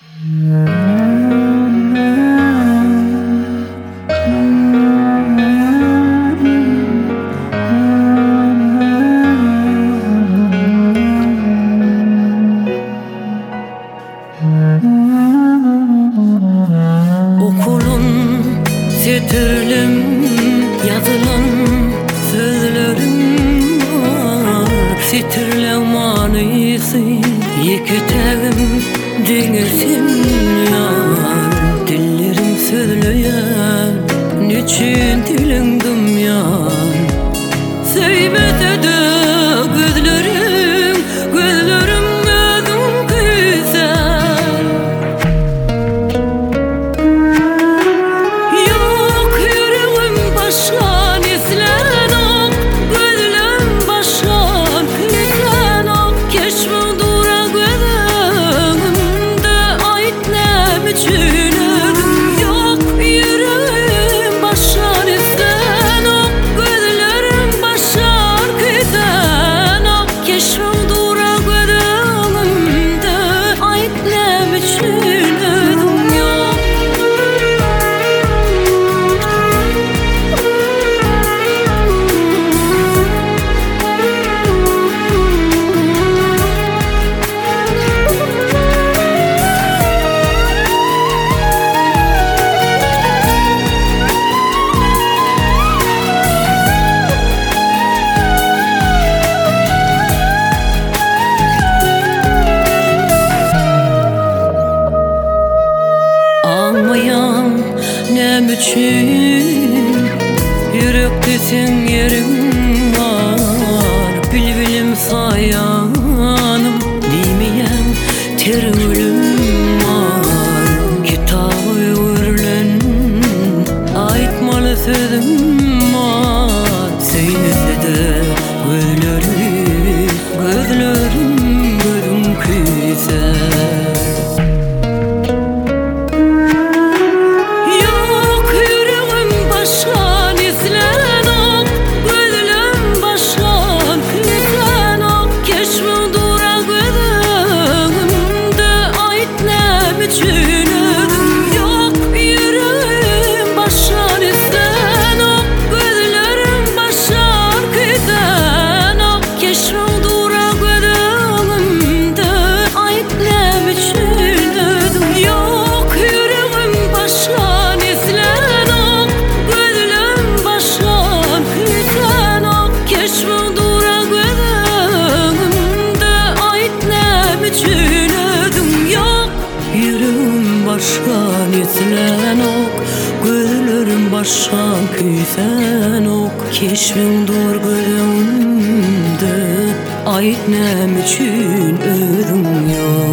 Okulun sütürlüm yazılan sözlerim var. Sütürle manisi yeketevim denirsin yar. Dillerim söyleyen niçin dilindim yar. Söymese de gözlerim gözüm güzel. Yok yüreğim başkan islen ok, gözlerim başkan islen ok. Keşme dura gözümde ait ne biçinedim. Yok yüreğim başkan islen ok, gözlerim başkan islen ok. Keşme dura gözümde ait ne biçinedim. Yok anmayan ne biçim yürektesin yerim var. Bilbilim sayanım bilmeyen terülüm var. Kitabı örlen aytmalı sözüm var. Söylese de gözlerim gözüm güzel. Yok yüreğim başkan islen ok, gözlerim başkan islen ok. Keşme dura gözümde ait ne biçinedim. Yok yüreğim başkan islen ok, gözlerim başkan islen ok. Keşme dura gözümde ait ne biçinedim. Yok yüreğim başkan islen ok, gözlerim başkan islen ok. Keşme dura gözümde ait ne biçinedim. Yok yüreğim başkan islen ok, gözlerim başkan islen ok. Keşme dur gözümde ait ne biçinedim. Yok